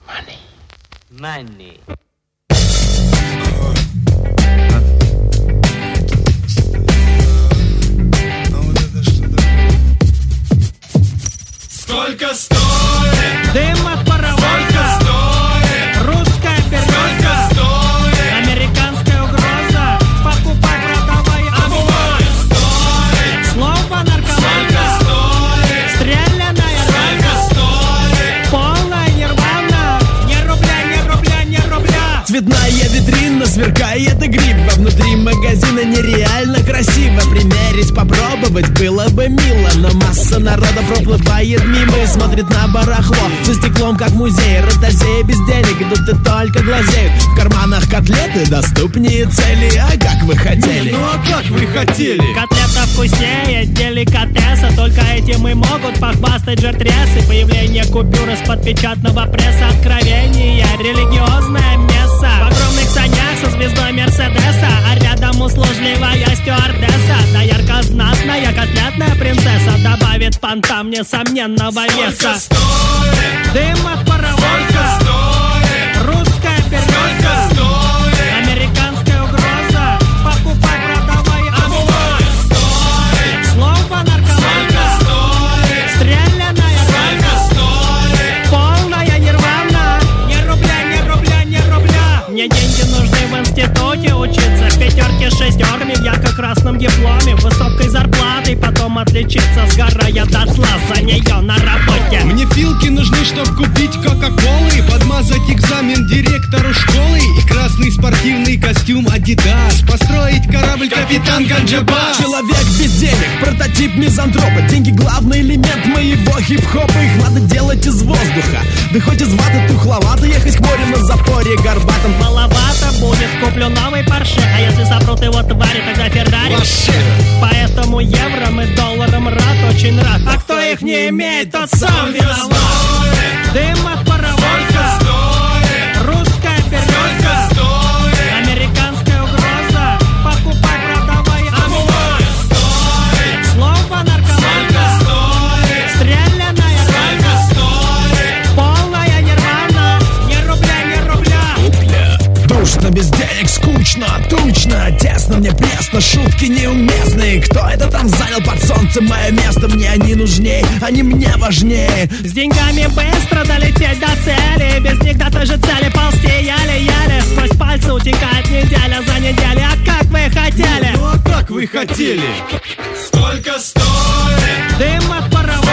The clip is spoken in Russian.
Money. Сколько стоит? Дым от паровоза, русская береза, американская угроза, покупай, продавай, обувай. Слово наркоманка, стрелянная рога, полная нирвана, ни рубля, ни рубля, ни рубля. Цветная витрина, сверкает игриво. Внутри магазина нереально красиво. Примерить, попробовать было бы мило, но масса народа проплывает мимо и смотрит на барахло за стеклом, как музей. Ротозеи без денег идут и только глазеют. В карманах котлеты доступнее цели. А как вы хотели? Ну а как вы хотели? Котлета вкуснее деликатеса, только этим и могут похвастать жертресы. Появление купюр из-под печатного пресса, откровение, религиозное место. В огромных санях со звездой Мерседеса, а рядом услужливая стюардесса. Да ярко-знатная котлетная принцесса добавит понтам несомненного веса. Дым от паровоза, русская береза, американская угроза, покупай, продавай, обувай. Слово наркоманка, стрелянная рога, полная нирвана, ни рубля, ни рубля, ни рубля. Мне деньги нужны в институте учиться, в пятерке шестерми, в ярко-красном дипломе, высокой зарплатой, потом отличиться, сгорая дотла за нее на работе. Мне филки нужны, чтоб купить кока-колы, подмазать экзамен директору школы и красный спортивный костюм Адидас, построить корабль капитан Ганджабас. Человек без денег, прототип мизантропа. Деньги главный элемент моего хип-хопа. Их надо делать из воздуха, да хоть из ваты. Тухловато ехать к морю на запоре горбатом. Маловато будет, куплю новый Порше, а если запрут его твари, тогда Феррари. Поэтому евром и долларом рад, очень рад. А кто их не имеет, тот сам виноват. Дым от паровоза, русская береза, американская угроза, покупай, продавай, обувай. Слово наркоманка, стрелянная рога, полная нирвана, ни рубля, ни рубля. Душно, без денег, скучно, тучно, тесно, мне пресно, шутки неуместные. Кто это там занял под солнцем мое место? Мне они нужнее, они мне важнее. С деньгами быстро долететь до цели, без них до той же цели ползти еле-еле. Сквозь пальцы утекает неделя за неделей, а как вы хотели? Ну а как вы хотели? Сколько стоит? Дым от паровоза,